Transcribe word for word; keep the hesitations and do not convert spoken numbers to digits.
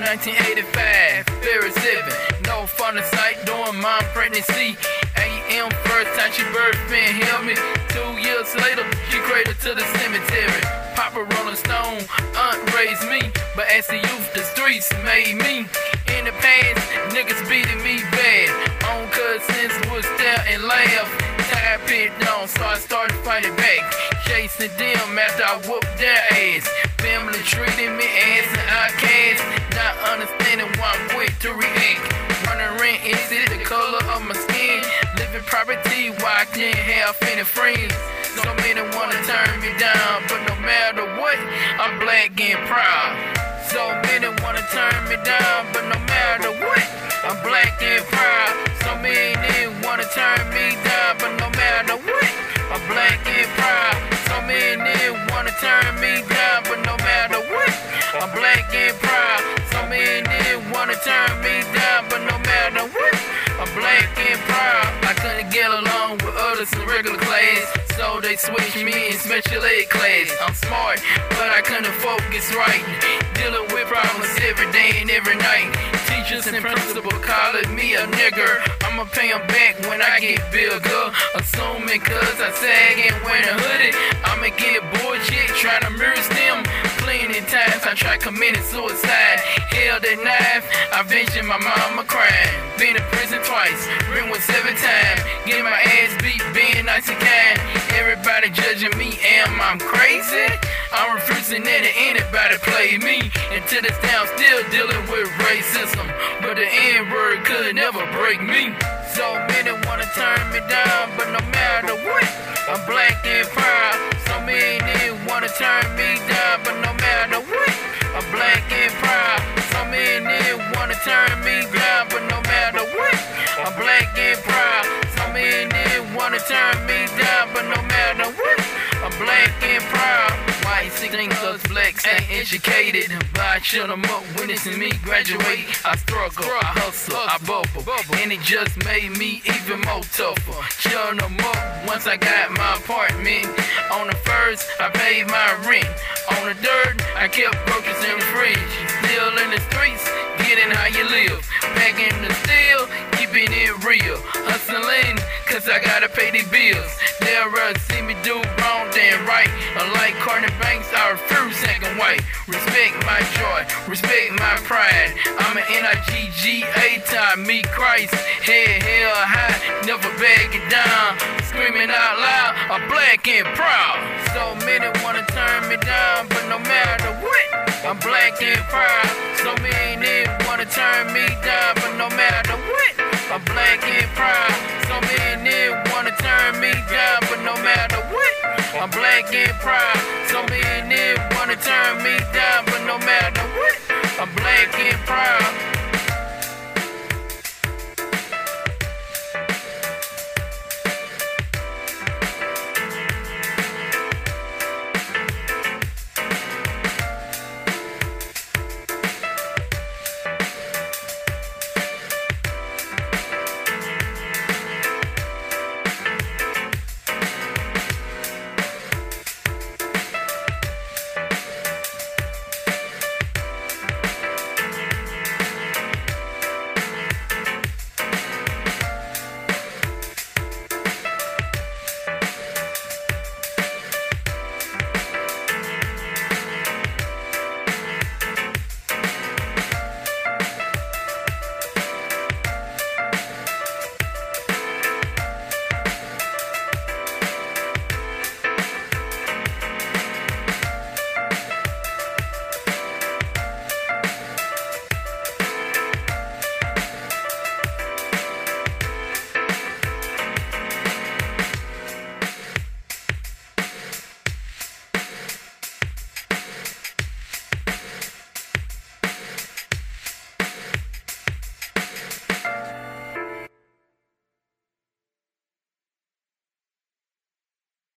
nineteen eighty-five, Ferris seven. No fun in sight, doing mom pregnancy. A M first time she birthed me and held me. Two years later, she cradled to the cemetery. Papa Rolling Stone, aunt raised me. But as a youth, the streets made me. In the past, niggas beating me bad. On cousins was there and laugh. Tide pit down, so I started fighting back. Chasing them after I whooped their ass. Family treating me as an outcast. Not understanding why I'm quick to react. Running rent, is it the color of my skin? Living property, why I can't have any friends? So many wanna turn me down, but no matter what, I'm black and proud. So many wanna turn me down, but no matter what, I'm black and proud. So many wanna turn me down, but no matter what, I'm black and proud. So many wanna turn me down, but no matter what, I'm black and proud. So many wanna turn me down, but no matter what, I'm black and proud. I couldn't get along with others in regular class, so they switched me in special ed class. I'm smart, but I couldn't focus right. Dealing with problems every day and every night. Teachers and principal calling me a nigger. I'ma pay them back when I get bigger. Assuming cause I sag and wear a hoodie, I'ma get bullshit trying to merge them. Plenty times I tried committing suicide. Held a knife, I ventured my mama crying. Been in prison twice, ring one seven times. Getting my ass beat, being nice and kind. Everybody judging me, am I crazy? I'm refusing that anybody play me. And to this day I'm still dealing with racism, but the N-word could never break me. So many wanna turn me down, but no matter what, I'm black and proud. So many wanna turn me down, but no matter what, I'm black and proud. So many wanna turn me down, but no matter what, I'm black and proud. So many wanna turn me down, but no matter what, I'm black and proud. White singles, blacks ain't educated, but I shut them up when it's me graduate. I struggle, I hustle, I bubble, and it just made me even more tougher. Shut them up once I got my apartment. On the first, I paid my rent. On the dirt, I kept groceries in the fridge. Still in the streets, getting how you live. Back in the steel, keeping it real. Hustling, cause I gotta pay the bills. They'll rather see me do wrong than right. Unlike Courtney Banks, I refuse second white. Respect my joy, respect my pride. I'm an N I G G A time, meet Christ. Head held high, never back it down. Screaming out loud, I'm black and proud. So many wanna turn me down, but no matter what, I'm black and proud. So many wanna turn me down, but no matter what, I'm black and proud. So many wanna turn me down, but no matter what, I'm black and proud. So many wanna turn me down.